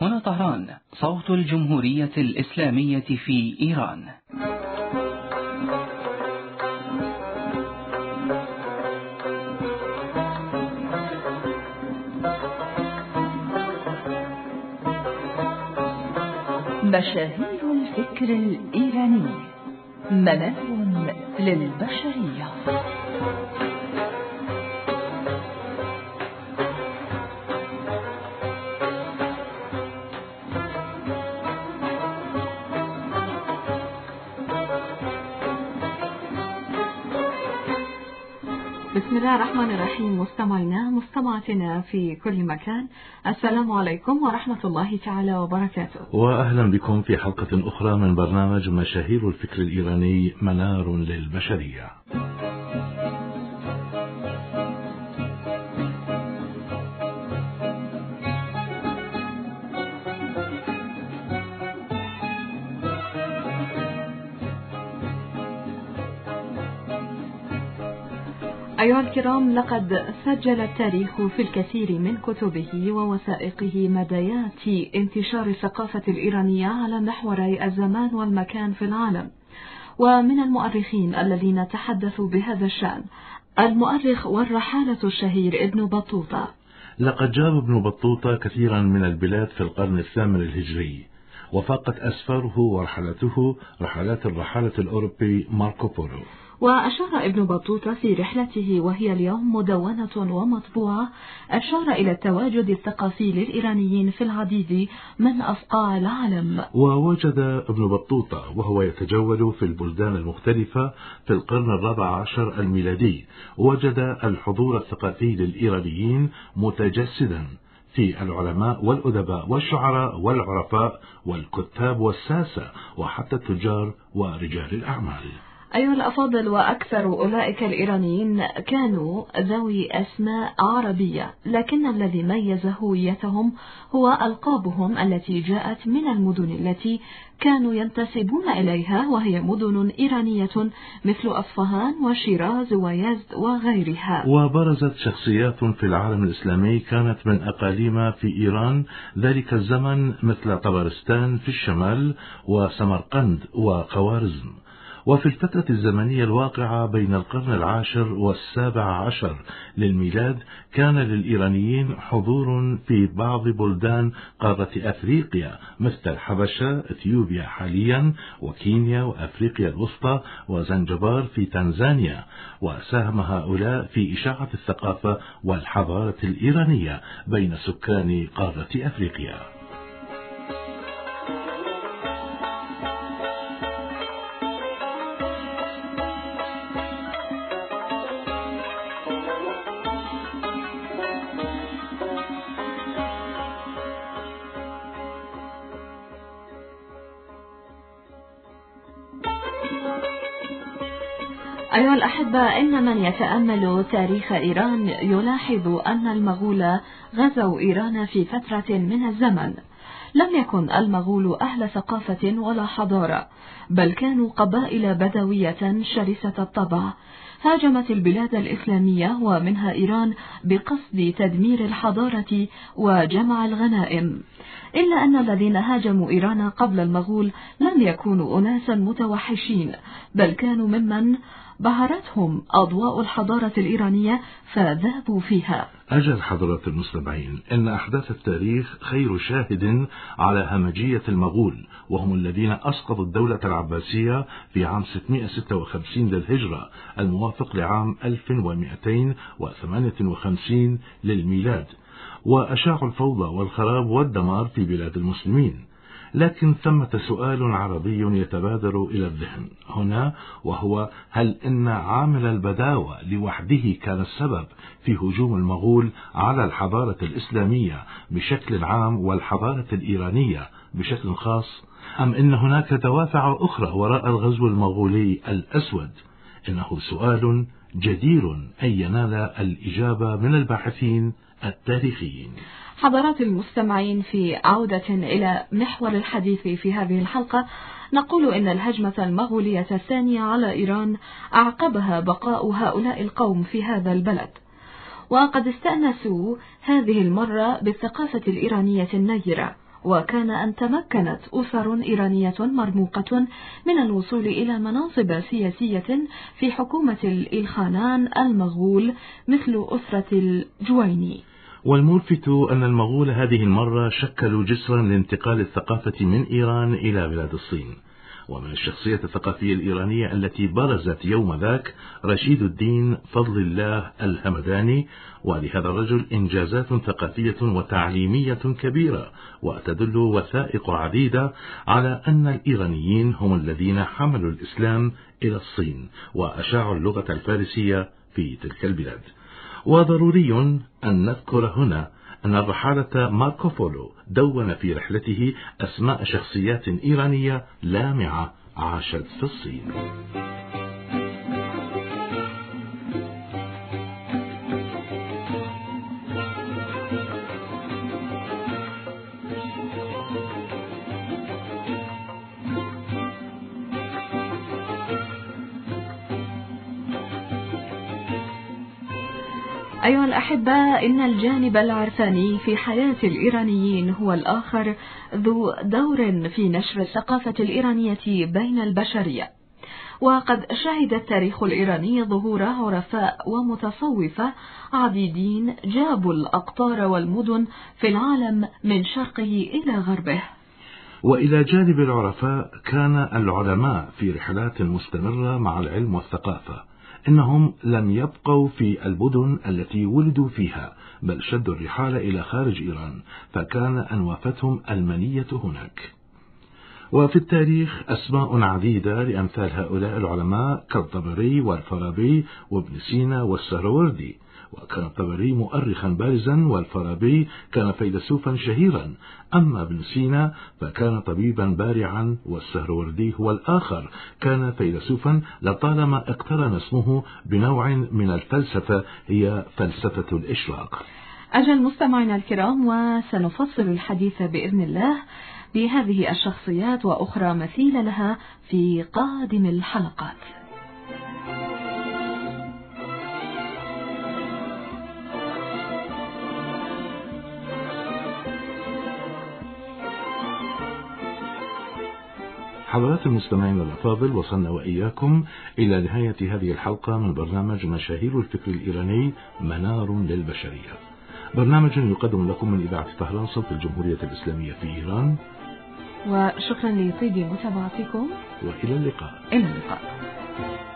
هنا طهران، صوت الجمهورية الإسلامية في إيران. مشاهير الفكر الإيراني، منار للبشرية. بسم الله الرحمن الرحيم. مستمعاتنا في كل مكان، السلام عليكم ورحمة الله تعالى وبركاته، وأهلا بكم في حلقة أخرى من برنامج مشاهير الفكر الإيراني، منار للبشرية. أيها الكرام، لقد سجل التاريخ في الكثير من كتبه ووثائقه مدايات انتشار الثقافة الإيرانية على محوري الزمان والمكان في العالم. ومن المؤرخين الذين تحدثوا بهذا الشأن المؤرخ والرحالة الشهير ابن بطوطة. لقد جاب ابن بطوطة كثيرا من البلاد في القرن الثامن الهجري، وفاقت أسفاره ورحلته رحلات الرحالة الأوروبي ماركو بولو. وأشار ابن بطوطة في رحلته، وهي اليوم مدونة ومطبوعة، أشار إلى التواجد الثقافي للإيرانيين في العديد من أصقاع العالم. ووجد ابن بطوطة وهو يتجول في البلدان المختلفة في القرن الرابع عشر الميلادي، وجد الحضور الثقافي للإيرانيين متجسدا في العلماء والأدباء والشعراء والعرفاء والكتاب والساسة وحتى التجار ورجال الأعمال. أيها الأفاضل، وأكثر أولئك الإيرانيين كانوا ذوي أسماء عربية، لكن الذي ميز هويتهم هو ألقابهم التي جاءت من المدن التي كانوا ينتسبون إليها، وهي مدن إيرانية مثل أصفهان وشيراز ويزد وغيرها. وبرزت شخصيات في العالم الإسلامي كانت من أقاليم في إيران ذلك الزمن، مثل طبرستان في الشمال وسمرقند وخوارزم. وفي الفترة الزمنية الواقعة بين القرن العاشر والسابع عشر للميلاد كان للإيرانيين حضور في بعض بلدان قارة أفريقيا مثل الحبشة، إثيوبيا حاليا، وكينيا وأفريقيا الوسطى، وزنجبار في تنزانيا. وساهم هؤلاء في إشاعة الثقافة والحضارة الإيرانية بين سكان قارة أفريقيا. أيها الأحبة، إن من يتأمل تاريخ إيران يلاحظ أن المغول غزوا إيران في فترة من الزمن لم يكن المغول أهل ثقافة ولا حضارة، بل كانوا قبائل بدوية شرسة الطبع هاجمت البلاد الإسلامية ومنها إيران بقصد تدمير الحضارة وجمع الغنائم. إلا أن الذين هاجموا إيران قبل المغول لم يكونوا أناسا متوحشين، بل كانوا ممن بهرتهم أضواء الحضارة الإيرانية فذهبوا فيها. أجل حضرات المستمعين، إن أحداث التاريخ خير شاهد على همجية المغول، وهم الذين أسقطوا الدولة العباسية في عام 656 للهجرة الموافق لعام 1258 للميلاد، وأشاعوا الفوضى والخراب والدمار في بلاد المسلمين. لكن ثمة سؤال عربي يتبادر إلى الذهن هنا، وهو: هل إن عامل البداوة لوحده كان السبب في هجوم المغول على الحضارة الإسلامية بشكل عام والحضارة الإيرانية بشكل خاص، أم إن هناك دوافع أخرى وراء الغزو المغولي الأسود؟ إنه سؤال جدير أن ينال الإجابة من الباحثين التاريخيين. حضرات المستمعين، في عودة إلى محور الحديث في هذه الحلقة، نقول إن الهجمة المغولية الثانية على إيران أعقبها بقاء هؤلاء القوم في هذا البلد، وقد استأنسوا هذه المرة بالثقافة الإيرانية النيرة، وكان أن تمكنت أسر إيرانية مرموقة من الوصول إلى مناصب سياسية في حكومة الإلخانان المغول مثل أسرة الجويني. والملفت أن المغول هذه المرة شكلوا جسرا لانتقال الثقافة من إيران إلى بلاد الصين. ومن الشخصية الثقافية الإيرانية التي برزت يوم ذاك رشيد الدين فضل الله الهمداني، ولهذا الرجل إنجازات ثقافية وتعليمية كبيرة، وتدل وثائق عديدة على أن الإيرانيين هم الذين حملوا الإسلام إلى الصين وأشاعوا اللغة الفارسية في تلك البلاد. وضروري أن نذكر هنا أن الرحالة ماركو بولو دون في رحلته أسماء شخصيات إيرانية لامعة عاشت في الصين. أيها الأحباء، إن الجانب العرفاني في حياة الإيرانيين هو الآخر ذو دور في نشر الثقافة الإيرانية بين البشرية. وقد شهد التاريخ الإيراني ظهور عرفاء ومتصوفة عديدين جابوا الأقطار والمدن في العالم من شرقه إلى غربه. وإلى جانب العرفاء كان العلماء في رحلات مستمرة مع العلم والثقافة. إنهم لم يبقوا في المدن التي ولدوا فيها، بل شدوا الرحال إلى خارج إيران، فكان أن وافتهم المنية هناك. وفي التاريخ أسماء عديدة لأمثال هؤلاء العلماء كالطبري والفارابي وابن سينا والسهروردي. وكان الطبري مؤرخا بارزا، والفارابي كان فيلسوفا شهيرا، أما ابن سينا فكان طبيبا بارعا، والسهروردي هو الآخر كان فيلسوفا لطالما اقترن اسمه بنوع من الفلسفة هي فلسفة الإشراق. أجل مستمعينا الكرام، وسنفصل الحديث بإذن الله بهذه الشخصيات وأخرى مثيل لها في قادم الحلقات. حضرات المستمعين الأفاضل، وصلنا وإياكم إلى نهاية هذه الحلقة من برنامج مشاهير الفكر الإيراني منار للبشرية، برنامج يقدم لكم من إذاعة طهران صوت الجمهورية الإسلامية في إيران. وشكرا لطيب متابعتكم، وإلى اللقاء. إلى اللقاء.